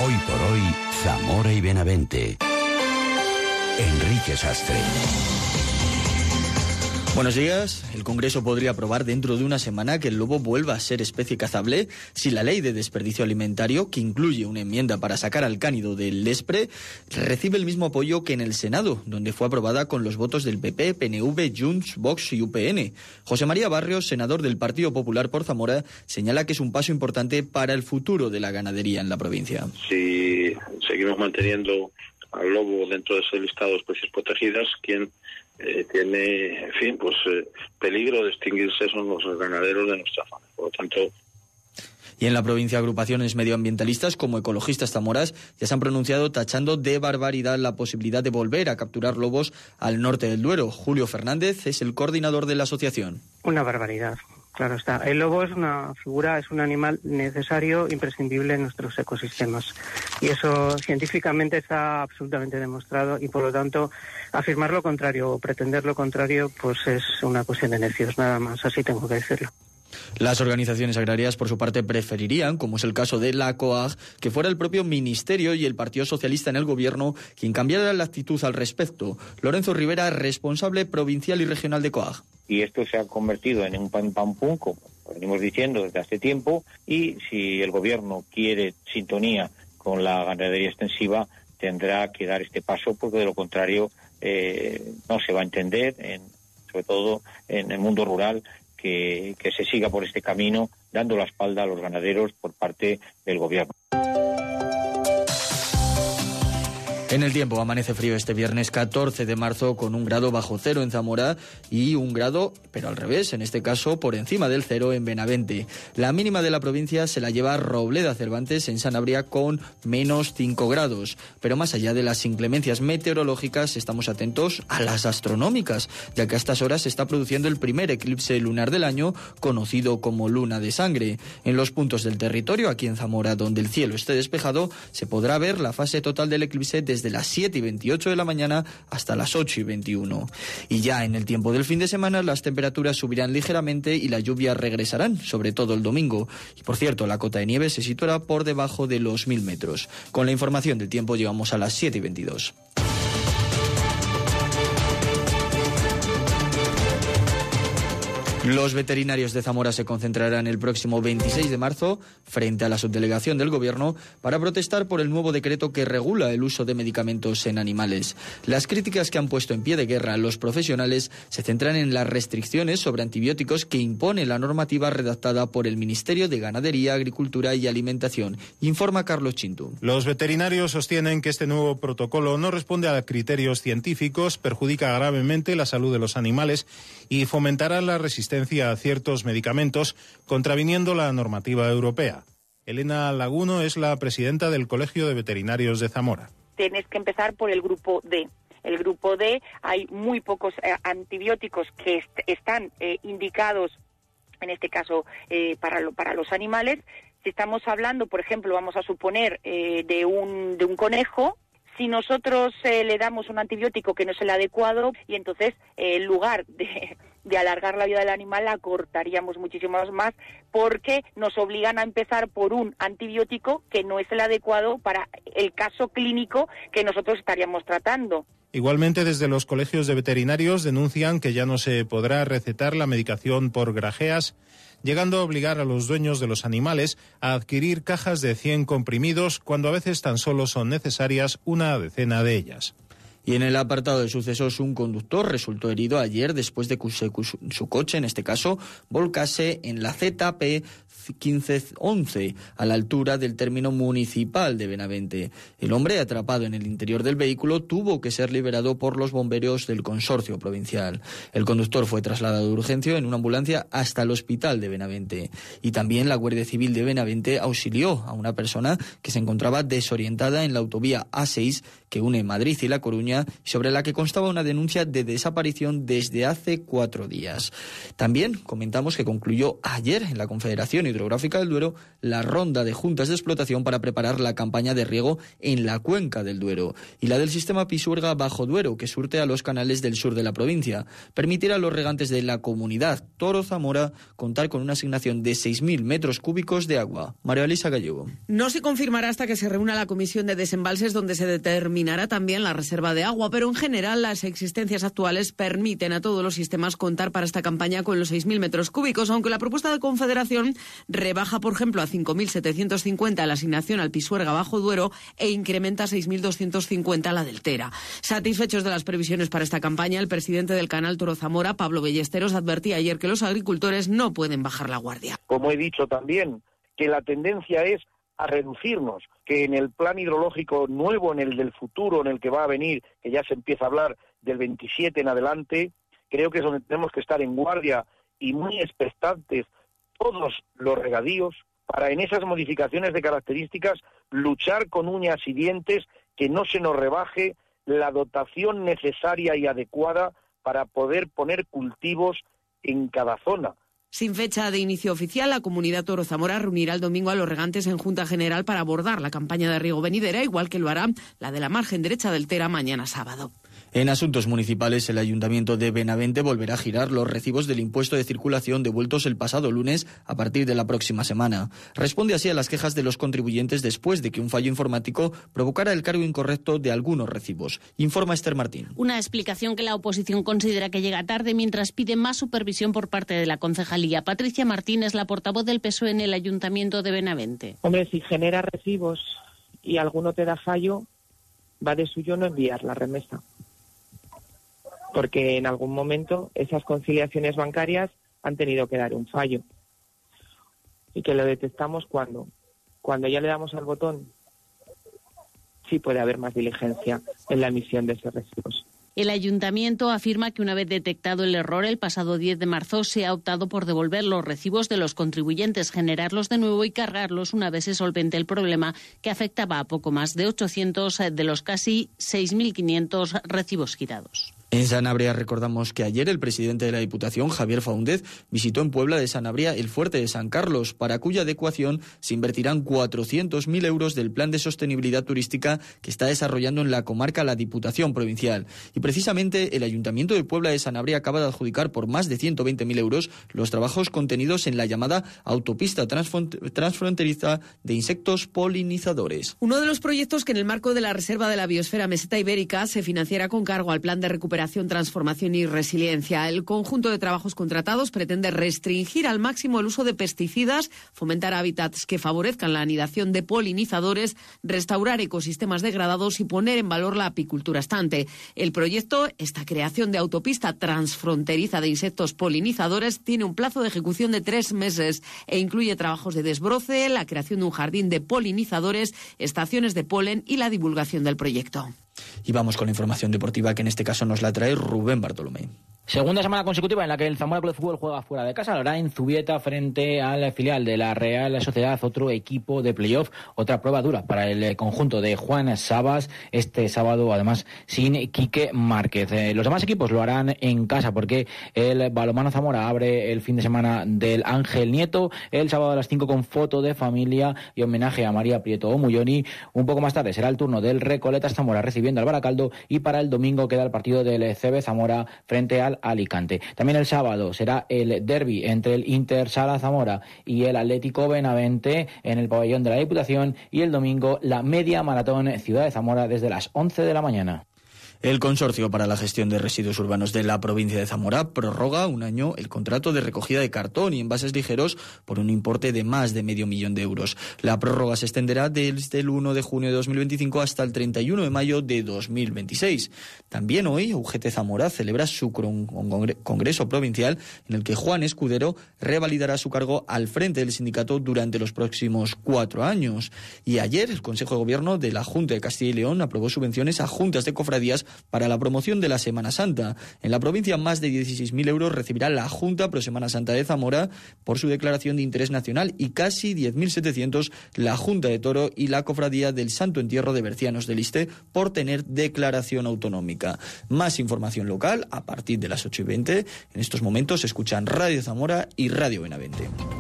Hoy por hoy, Zamora y Benavente. Enrique Sastre. Buenos días. El Congreso podría aprobar dentro de una semana que el lobo vuelva a ser especie cazable si la ley de desperdicio alimentario, que incluye una enmienda para sacar al cánido del Lespre, recibe el mismo apoyo que en el Senado, donde fue aprobada con los votos del PP, PNV, Junts, Vox y UPN. José María Barrios, senador del Partido Popular por Zamora, señala que es un paso importante para el futuro de la ganadería en la provincia. Si seguimos manteniendo al lobo dentro de ese listado de especies protegidas, quien tiene, peligro de extinguirse son los ganaderos de nuestra zona. Por lo tanto... Y en la provincia, agrupaciones medioambientalistas como Ecologistas Zamoras ya se han pronunciado tachando de barbaridad la posibilidad de volver a capturar lobos al norte del Duero. Julio Fernández es el coordinador de la asociación. Una barbaridad. Claro está. El lobo es una figura, es un animal necesario, imprescindible en nuestros ecosistemas. Y eso científicamente está absolutamente demostrado y, por lo tanto, afirmar lo contrario o pretender lo contrario, pues es una cuestión de necios, nada más. Así tengo que decirlo. Las organizaciones agrarias, por su parte, preferirían, como es el caso de la COAG, que fuera el propio Ministerio y el Partido Socialista en el Gobierno quien cambiara la actitud al respecto. Lorenzo Rivera, responsable provincial y regional de COAG. Y esto se ha convertido en un pam-pam-pum, como venimos diciendo desde hace tiempo, y si el Gobierno quiere sintonía con la ganadería extensiva, tendrá que dar este paso, porque de lo contrario no se va a entender, sobre todo en el mundo rural, que se siga por este camino dando la espalda a los ganaderos por parte del Gobierno. En el tiempo, amanece frío este viernes 14 de marzo con 1 grado bajo cero en Zamora y 1 grado, pero al revés, en este caso por encima del cero en Benavente. La mínima de la provincia se la lleva Robleda Cervantes en Sanabria con menos 5 grados. Pero más allá de las inclemencias meteorológicas, estamos atentos a las astronómicas, ya que a estas horas se está produciendo el primer eclipse lunar del año, conocido como luna de sangre. En los puntos del territorio, aquí en Zamora, donde el cielo esté despejado, se podrá ver la fase total del eclipse desde las 7:28 de la mañana hasta las 8:21. Y ya en el tiempo del fin de semana las temperaturas subirán ligeramente y las lluvias regresarán, sobre todo el domingo. Y por cierto, la cota de nieve se situará por debajo de los 1000 metros. Con la información del tiempo llegamos a las 7:22. Los veterinarios de Zamora se concentrarán el próximo 26 de marzo frente a la subdelegación del Gobierno para protestar por el nuevo decreto que regula el uso de medicamentos en animales. Las críticas que han puesto en pie de guerra los profesionales se centran en las restricciones sobre antibióticos que impone la normativa redactada por el Ministerio de Ganadería, Agricultura y Alimentación, informa Carlos Chintu. Los veterinarios sostienen que este nuevo protocolo no responde a criterios científicos, perjudica gravemente la salud de los animales y fomentará la resistencia a ciertos medicamentos, contraviniendo la normativa europea. Elena Laguno es la presidenta del Colegio de Veterinarios de Zamora. Tienes que empezar por el grupo D. El grupo D, hay muy pocos antibióticos que están indicados, en este caso, para los animales. Si estamos hablando, por ejemplo, vamos a suponer de un conejo, si nosotros le damos un antibiótico que no es el adecuado, y entonces en lugar de alargar la vida del animal, la cortaríamos muchísimo más, porque nos obligan a empezar por un antibiótico que no es el adecuado para el caso clínico que nosotros estaríamos tratando. Igualmente, desde los colegios de veterinarios denuncian que ya no se podrá recetar la medicación por grajeas, llegando a obligar a los dueños de los animales a adquirir cajas de 100 comprimidos cuando a veces tan solo son necesarias una decena de ellas. Y en el apartado de sucesos, un conductor resultó herido ayer después de que su coche, en este caso, volcase en la ZP 1511, a la altura del término municipal de Benavente. El hombre, atrapado en el interior del vehículo, tuvo que ser liberado por los bomberos del consorcio provincial. El conductor fue trasladado de urgencia en una ambulancia hasta el hospital de Benavente. Y también la Guardia Civil de Benavente auxilió a una persona que se encontraba desorientada en la autovía A6 que une Madrid y La Coruña, sobre la que constaba una denuncia de desaparición desde hace 4 días. También comentamos que concluyó ayer en la Confederación hidrográfica del Duero la ronda de juntas de explotación para preparar la campaña de riego en la cuenca del Duero y la del sistema Pisuerga Bajo Duero, que surte a los canales del sur de la provincia. Permitirá a los regantes de la comunidad Toro-Zamora contar con una asignación de 6.000 metros cúbicos de agua. María Elisa Gallego. No se confirmará hasta que se reúna la Comisión de Desembalses, donde se determinará también la reserva de agua, pero en general las existencias actuales permiten a todos los sistemas contar para esta campaña con los 6.000 metros cúbicos, aunque la propuesta de Confederación rebaja, por ejemplo, a 5.750 la asignación al Pisuerga Bajo Duero e incrementa a 6.250 la del Tera. Satisfechos de las previsiones para esta campaña, el presidente del canal Toro Zamora, Pablo Ballesteros, advertía ayer que los agricultores no pueden bajar la guardia. Como he dicho también, que la tendencia es a reducirnos, que en el plan hidrológico nuevo, en el del futuro, en el que va a venir, que ya se empieza a hablar del 27 en adelante, creo que es donde tenemos que estar en guardia y muy expectantes todos los regadíos para en esas modificaciones de características luchar con uñas y dientes que no se nos rebaje la dotación necesaria y adecuada para poder poner cultivos en cada zona. Sin fecha de inicio oficial, la comunidad Toro Zamora reunirá el domingo a los regantes en Junta General para abordar la campaña de riego venidera, igual que lo hará la de la margen derecha del Tera mañana sábado. En asuntos municipales, el Ayuntamiento de Benavente volverá a girar los recibos del impuesto de circulación devueltos el pasado lunes a partir de la próxima semana. Responde así a las quejas de los contribuyentes después de que un fallo informático provocara el cargo incorrecto de algunos recibos. Informa Esther Martín. Una explicación que la oposición considera que llega tarde mientras pide más supervisión por parte de la concejalía. Patricia Martín es la portavoz del PSOE en el Ayuntamiento de Benavente. Hombre, si genera recibos y alguno te da fallo, va de suyo no enviar la remesa. Porque en algún momento esas conciliaciones bancarias han tenido que dar un fallo. Y que lo detectamos cuando ya le damos al botón, sí puede haber más diligencia en la emisión de esos recibos. El Ayuntamiento afirma que una vez detectado el error el pasado 10 de marzo se ha optado por devolver los recibos de los contribuyentes, generarlos de nuevo y cargarlos una vez se solvente el problema que afectaba a poco más de 800 de los casi 6.500 recibos girados. En Sanabria recordamos que ayer el presidente de la Diputación, Javier Faúndez, visitó en Puebla de Sanabria el fuerte de San Carlos, para cuya adecuación se invertirán 400.000 euros del plan de sostenibilidad turística que está desarrollando en la comarca la Diputación Provincial. Y precisamente el Ayuntamiento de Puebla de Sanabria acaba de adjudicar por más de 120.000 euros los trabajos contenidos en la llamada autopista transfronteriza de insectos polinizadores. Uno de los proyectos que en el marco de la Reserva de la Biosfera Meseta Ibérica se financiará con cargo al plan de recuperación, transformación y resiliencia. El conjunto de trabajos contratados pretende restringir al máximo el uso de pesticidas, fomentar hábitats que favorezcan la anidación de polinizadores, restaurar ecosistemas degradados y poner en valor la apicultura estante. El proyecto, esta creación de autopista transfronteriza de insectos polinizadores, tiene un plazo de ejecución de 3 meses e incluye trabajos de desbroce, la creación de un jardín de polinizadores, estaciones de polen y la divulgación del proyecto. Y vamos con la información deportiva, que en este caso nos la trae Rubén Bartolomé. Segunda semana consecutiva en la que el Zamora Club de Fútbol juega fuera de casa, lo hará en Zubieta frente al filial de la Real Sociedad, otro equipo de playoff, otra prueba dura para el conjunto de Juan Sabas, este sábado además sin Quique Márquez. Los demás equipos lo harán en casa porque el Balonmano Zamora abre el fin de semana del Ángel Nieto, el sábado a las 5 con foto de familia y homenaje a María Prieto Omulloni. Un poco más tarde será el turno del Recoletas Zamora recibiendo al Baracaldo y para el domingo queda el partido del CB Zamora frente al Alicante. También el sábado será el derbi entre el Inter Sala Zamora y el Atlético Benavente en el pabellón de la Diputación y el domingo la media maratón Ciudad de Zamora desde las 11 de la mañana. El Consorcio para la Gestión de Residuos Urbanos de la provincia de Zamora prorroga un año el contrato de recogida de cartón y envases ligeros por un importe de más de 500.000 euros. La prórroga se extenderá desde el 1 de junio de 2025 hasta el 31 de mayo de 2026. También hoy UGT Zamora celebra su congreso provincial en el que Juan Escudero revalidará su cargo al frente del sindicato durante los próximos 4 años. Y ayer el Consejo de Gobierno de la Junta de Castilla y León aprobó subvenciones a juntas de cofradías para la promoción de la Semana Santa. En la provincia más de 16.000 euros recibirá la Junta Pro Semana Santa de Zamora por su declaración de interés nacional y casi 10.700 la Junta de Toro y la Cofradía del Santo Entierro de Bercianos del Iste por tener declaración autonómica. Más información local a partir de las 8:20. En estos momentos se escuchan Radio Zamora y Radio Benavente.